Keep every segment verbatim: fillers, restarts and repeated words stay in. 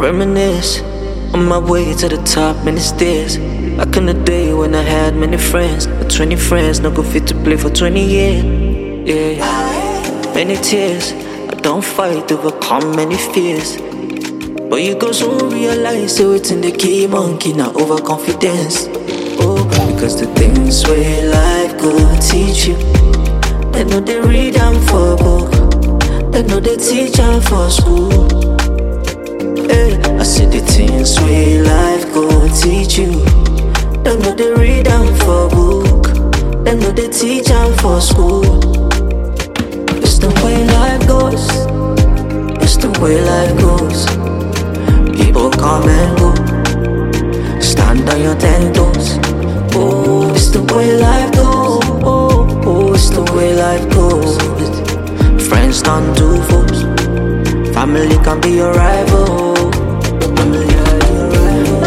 reminisce on my way to the top, many stairs. Back in the day when I had many friends, but twenty friends no go fit to play for twenty years. Yeah, many tears. I don't fight, overcome many fears. But you go soon realize so it's in the key monkey, not overconfidence. Oh, because the things where life go teach you, they know they read them for book, they know they teach them for school. Hey, I see the things where life go teach you, they know they read them for book, they know they teach them for school. It's the way life goes, it's the way life goes. People come and go, stand on your ten toes. Oh, it's the way life goes. Oh, oh, it's the way life goes. Friends turn to foes, family can be your rival. Family can be your rival.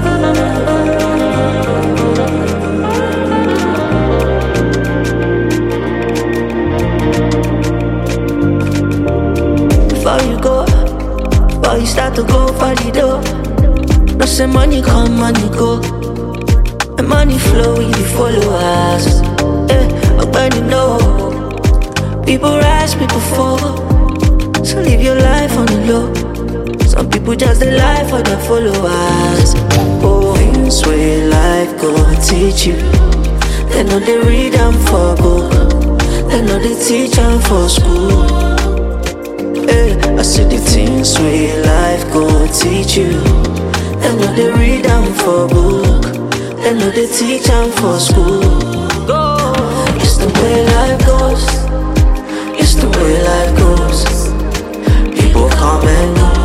Before you go, before you start to go for the door, no say money come, money go, and money flow with the followers. Eh, nobody know. People rise, people fall, so live your life on the low. Some people just they lie for their followers. Oh, things where life go teach you, they know they read them for book, they know they teach them for school. Hey, I see the things where life go teach you, they know they read them for book, they know they teach them for school. Go, it's the way life goes, it's the way life goes. People come and go,